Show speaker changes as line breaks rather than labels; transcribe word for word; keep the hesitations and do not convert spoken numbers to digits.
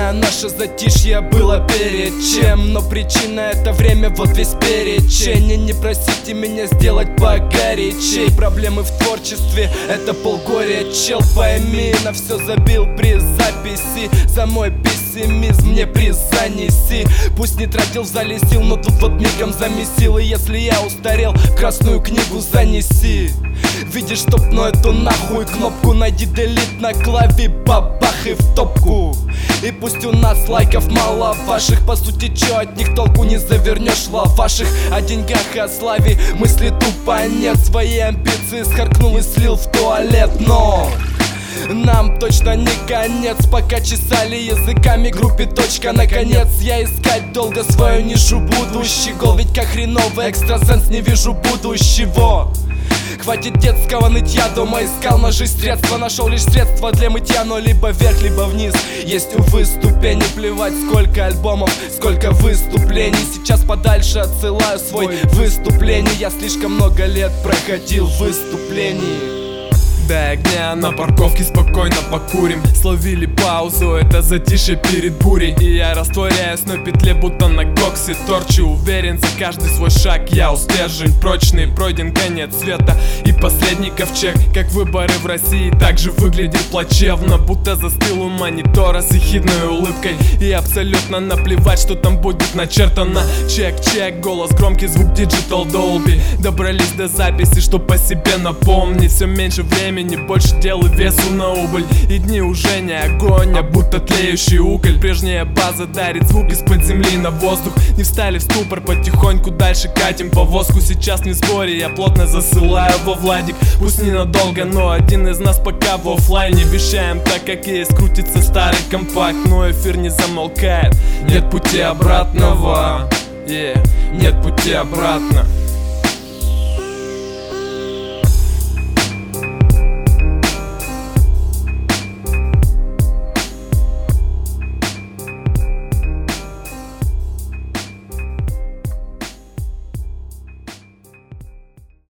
знаю, наше затишье было перед чем, но причина — это время, вот весь перечень. И не просите меня сделать погорячей. Проблемы в творчестве — это полгоря, чел, пойми. На все забил при записи, за мой пессимизм мне приз занеси. Пусть не тратил в зале сил, но тут вот мигом замесил. И если я устарел, красную книгу занеси. Видишь топну эту нахуй кнопку, найди делит на клаве, бабах и в топку. И пусть у нас лайков мало ваших, по сути чё от них толку не завернешь в лаваших. О деньгах и о славе мысли тупо нет, свои амбиции схаркнул и слил в туалет. Но нам точно не конец, пока чесали языками группе точка. Наконец я искать долго свою нишу будущий гол, ведь как хреновый экстрасенс не вижу будущего. Хватит детского нытья, дома искал ножи средства, нашел лишь средства для мытья, но либо вверх, либо вниз. Есть, увы, ступени, плевать сколько альбомов, сколько выступлений. Сейчас подальше отсылаю свой выступление. Я слишком много лет проходил выступлений.
До огня на парковке спокойно покурим. Словили паузу, это затишье перед бурей. И я растворяюсь на петле, будто на коксе. Торчу, уверен, за каждый свой шаг я удержан. Прочный, пройден конец света и последний ковчег. Как выборы в России, так же выглядит плачевно, будто застыл у монитора с ехидной улыбкой. И абсолютно наплевать, что там будет начертано. Чек-чек, голос громкий, звук Digital Dolby. Добрались до записи, что по себе напомнить. Все меньше времени, не больше дел и весу на убыль. И дни уже не огонь, а будто тлеющий уголь. Прежняя база дарит звук из-под земли на воздух. Не встали в ступор, потихоньку дальше катим повозку. Сейчас не спори, я плотно засылаю во Владик. Пусть ненадолго, но один из нас пока в оффлайне. Вещаем так, как есть, крутится старый компакт, но эфир не замолкает. Нет пути обратного, yeah. Нет пути обратно.